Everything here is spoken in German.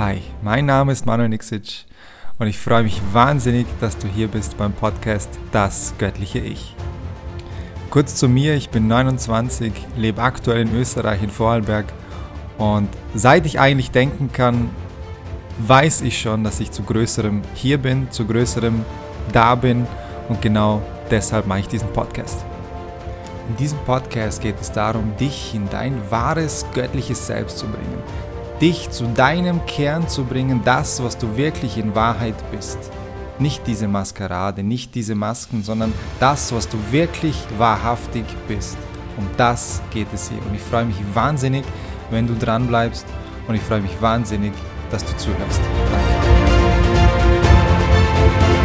Hi, mein Name ist Manuel Niksic und ich freue mich wahnsinnig, dass du hier bist beim Podcast Das göttliche Ich. Kurz zu mir, ich bin 29, lebe aktuell in Österreich, in Vorarlberg, und seit ich eigentlich denken kann, weiß ich schon, dass ich zu Größerem hier bin, zu Größerem da bin, und genau deshalb mache ich diesen Podcast. In diesem Podcast geht es darum, dich in dein wahres göttliches Selbst zu bringen. Dich zu deinem Kern zu bringen, das, was du wirklich in Wahrheit bist. Nicht diese Maskerade, nicht diese Masken, sondern das, was du wirklich wahrhaftig bist. Um das geht es hier. Und ich freue mich wahnsinnig, wenn du dran bleibst, und ich freue mich wahnsinnig, dass du zuhörst. Danke.